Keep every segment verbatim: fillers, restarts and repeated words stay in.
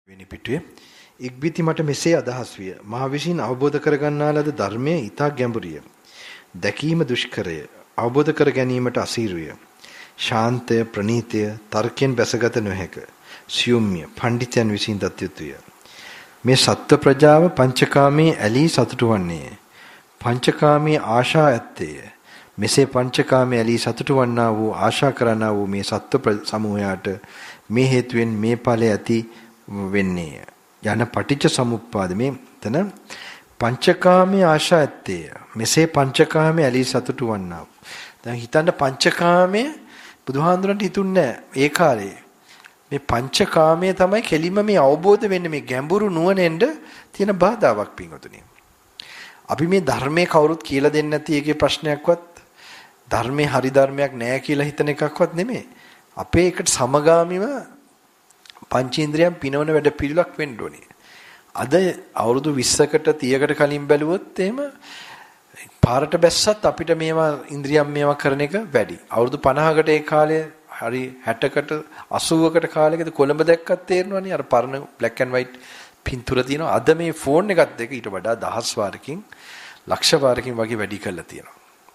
වෙනි පිටුවේ ඉක්බිති මට මෙසේ අදහස් විය. මා විසින් අවබෝධ කරගන්නා ලද ධර්මයේ ඊතා ගැඹුරිය. දැකීම දුෂ්කරය. අවබෝධ කර ගැනීමට අසීරුය. ශාන්තය ප්‍රණීතය තර්කයෙන් බැසගත නොහැක. සියුම්ය පඬිතයන් විසින් දත් යුතුය. මේ සත්ත්ව ප්‍රජාව පංචකාමයේ ඇලී සතුටු වන්නේය. පංචකාමයේ ආශා ඇත්තේය. මෙසේ පංචකාමයේ ඇලී සතුටු වන්නා වූ ආශා කරනා වූ මේ සත්ත්ව සමූහයාට මේ හේතුවෙන් මේ ඵලය ඇති වෙන්නේය. යන පටිච්ච සමුප්පාද මේ තන පංචකාමයේ ආශා ඇත්තේය. මෙසේ පංචකාමයේ ඇලී සතුටු වන්නා වූ. දැන් හිතන්න පංචකාමයේ බුදුහාඳුනට හිතුන්නේ ඒ කාලේ. මේ පංචකාමයේ තමයි කෙලිම මේ අවබෝධ වෙන්නේ මේ ගැඹුරු නුවණෙන්ද තියෙන බාධාවක් පින්වතුනි. අපි මේ ධර්මයේ කවුරුත් කියලා දෙන්නේ නැති එකේ ප්‍රශ්නයක්වත් ධර්මයේ හරි ධර්මයක් නැහැ කියලා හිතන එකක්වත් නෙමෙයි. අපේ එකට සමගාමීව පංචේන්ද්‍රයන් පිනවන වැඩ පිළිලක් වෙන්න ඕනේ. අද අවුරුදු විස්සකට තිහකට කලින් බැලුවොත් එහෙම පාරට බැස්සත් අපිට මේවා ඉන්ද්‍රියම් මේවා කරන එක වැඩි. අවුරුදු පනහකට ඒ කාලේ හරි හැටකට අසූවකට කාලෙකද කොළඹ දැක්කත් තේරෙනවනේ අර පරණ black and white පින්තූර තියෙනවා. අද මේ ෆෝන් එකත් දෙක ඊට වඩා දහස් වාරකින් ලක්ෂ වාරකින් වගේ වැඩි කරලා තියෙනවා.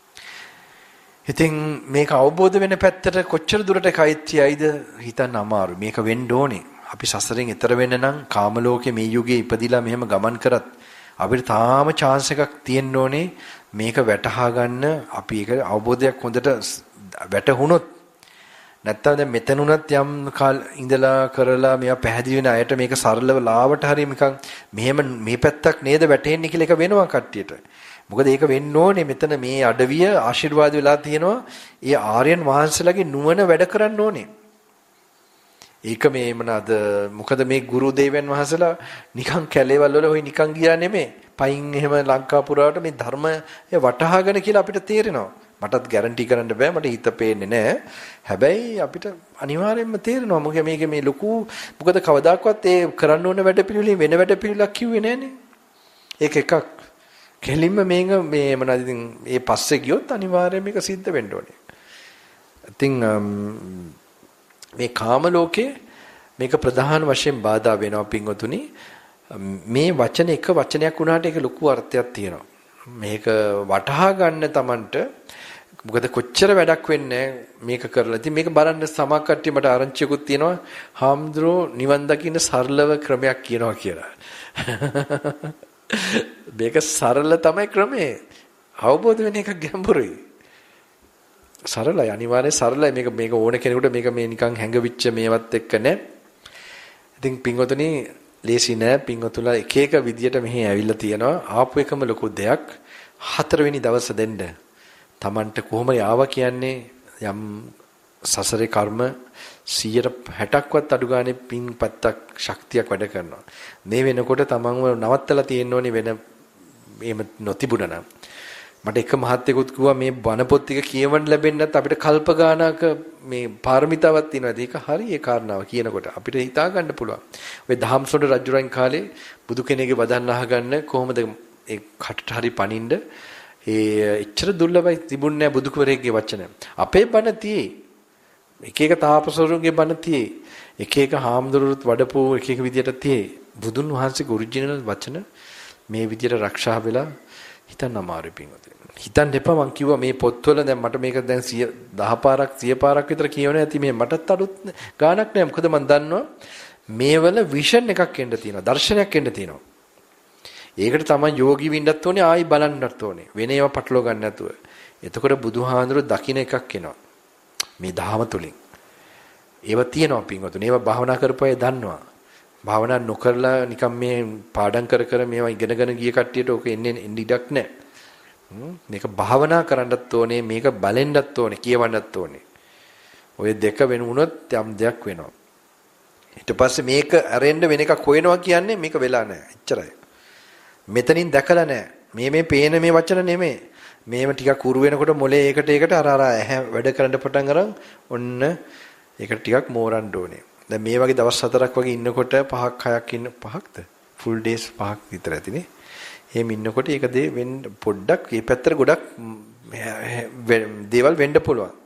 ඉතින් මේක අවබෝධ වෙන පැත්තට කොච්චර දුරට කයිත්‍යයිද හිතන්න අමාරු. මේක වෙන්න ඕනේ. අපි සසරෙන් එතර වෙන්න නම් කාම ලෝකේ මේ යුගයේ ඉපදිලා මෙහෙම ගමන් කරත් අපිට තාම chance එකක් තියෙන්න ඕනේ මේක වැටහා ගන්න. අපි ඒක අවබෝධයක් හොඳට වැටහුණොත් නැත්තම් දැන් මෙතන උනත් යම් කාල ඉඳලා කරලා මේවා පැහැදිලි වෙන අයට මේක සරලව ලාවට හරි නිකන් මෙහෙම මේ පැත්තක් නේද වැටෙන්නේ කියලා එක වෙනවා කට්ටියට. මොකද ඒක වෙන්න ඕනේ මෙතන මේ අඩවිය ආශිර්වාද වෙලා තියෙනවා. ඒ ආර්යයන් වහන්සේලාගේ නුවණ වැඩ කරන්න ඕනේ. ඒක මේ මොනවාද මොකද මේ ගුරු දේවයන් වහන්සේලා නිකන් කැලේවල් වල ඔය නිකන් ගියා නෙමෙයි. පයින් එහෙම ලංකා පුරාවට මේ ධර්මය වටහාගෙන කියලා අපිට තේරෙනවා. මටත් ගැරන්ටි කරන්න බෑ මට හිත පේන්නේ නැහැ. හැබැයි අපිට අනිවාර්යයෙන්ම තේරෙනවා මොකද මේක මේ ලොකු මොකද කවදාකවත් ඒ කරන්න ඕන වැඩ පිළිවෙලින් වෙන වැඩ පිළිවෙලක් කිව්වේ නැහනේ. ඒක එකක්. කෙලින්ම මේක මේ මොනවද ඉතින් මේ පස්සේ ගියොත් අනිවාර්යයෙන් මේක සිද්ධ වෙන්න ඕනේ. ඉතින් මේ කාම ලෝකේ මේක ප්‍රධාන වශයෙන් බාධා වෙනවා පින්වතුනි. මේ වචන එක වචනයක් වුණාට ඒක ලොකු අර්ථයක් තියෙනවා. මේක වටහා ගන්න Tamanට මොකද කොච්චර වැඩක් වෙන්නේ මේක කරලා. ඉතින් මේක බලන්න සමහර කට්ටිය මට ආරංචියකුත් තියෙනවා. හාමුදුරුවෝ නිවන් දකින්න සරලව ක්‍රමයක් කියනවා කියලා. මේක සරල තමයි ක්‍රමේ. අවබෝධ වෙන එක ගැඹුරුයි. සරලයි අනිවාර්යයෙන් සරලයි. මේක මේක ඕන කෙනෙකුට මේක මේ නිකන් හැංගවිච්ච මේවත් එක්ක නෑ. ඉතින් පින්වතුනි ලේසි නෑ. පින්වතුලා එක එක විදියට මෙහි ඇවිල්ලා තියෙනවා. ආපු එකම ලොකු දෙයක්. හතරවෙනි දවස දෙන්න. Tamanට කොහොම යාවා කියන්නේ යම් සසරේ කර්ම සියයට හැටක්වත් අඩු ගානේ පින්පත්තක් ශක්තියක් වැඩ කරනවා. මේ වෙනකොට තමන්ව නවත්තලා තියෙන්න ඕනේ වෙන එහෙම නොතිබුණා නම්. මට එක මහත්තයෙකුත් කිව්වා මේ බණ පොත් ටික කියවන්න ලැබෙන්නත් අපිට කල්ප ගානක මේ පාරමිතාවක් තියෙනවා. ඒක හරි ඒ කාරණාව කියනකොට අපිට හිතා ගන්න පුළුවන්. ඔය දහම්සොඬ රජුරන් කාලේ බුදු කෙනෙක්ගේ වදන් අහගන්න කොහොමද ඒ කටට හරි පනින්න ඒ එච්චර දුර්ලභයි තිබුණේ නැහැ බුදු කුවරයෙක්ගේ වචන. අපේ බණ තියේ එක එක තාපසවරුන්ගේ බණ තියේ එක එක හාමුදුරුවොත් වඩපු එක එක විදියට තියේ බුදුන් වහන්සේගේ ඔරිජිනල් වචන මේ විදියට ආරක්ෂා වෙලා හිතන්න අමාරුයි පින්වතුනි. හිතන්න එපා මං කිව්වා මේ පොත්වල දැන් මට මේක දැන් දහ පාරක් සිය පාරක් විතර කියවන ඇති මේ මටත් අලුත් ගානක් නෑ. මොකද මං දන්නවා මේවල විෂන් එකක් එන්න තියෙනවා. දර්ශනයක් එන්න තියෙනවා. ඒකට තමයි යෝගී වෙන්නත් ඕනේ ආයි බලන්නත් ඕනේ. වෙන ඒවා පටලව ගන්න නැතුව. එතකොට බුදුහාඳුර දකින්න එකක් එනවා. මේ දහම තුලින් ඒව තියෙනවා පින්වතුනි. ඒව භාවනා කරපුවා දන්නවා. භාවනා නොකරලා නිකන් මේ පාඩම් කර කර මේවා ඉගෙනගෙන ගිය කට්ටියට ඕක එන්නේ ඉඩක් නැහැ. මේක භාවනා කරන්නත් ඕනේ, මේක බලෙන්නත් ඕනේ, කියවන්නත් ඕනේ. ඔය දෙක වෙන වුණොත් යම් දෙයක් වෙනවා. ඊට පස්සේ මේක අරෙන්න වෙන එකක් හොයනවා කියන්නේ මේක වෙලා නැහැ. එච්චරයි. මෙතනින් දැකලා නැහැ. මේ මේ පේන මේ වචන නෙමෙයි. මේව ටිකක් උරු වෙනකොට මොලේ ඒකට ඒකට අර අර ඇහැ වැඩ කරන්න පටන් අරන් ඔන්න ඒකට ටිකක් මෝරන්න ඕනේ. දැන් මේ වගේ දවස් හතරක් වගේ ඉන්නකොට පහක් හයක් ඉන්න පහක්ද ෆුල් ඩේස් පහක් විතර ඇතිනේ. එහෙම ඉන්නකොට ඒක දේ වෙන්න පොඩ්ඩක් මේ පැත්තට ගොඩක් දේවල් වෙන්න පුළුවන්.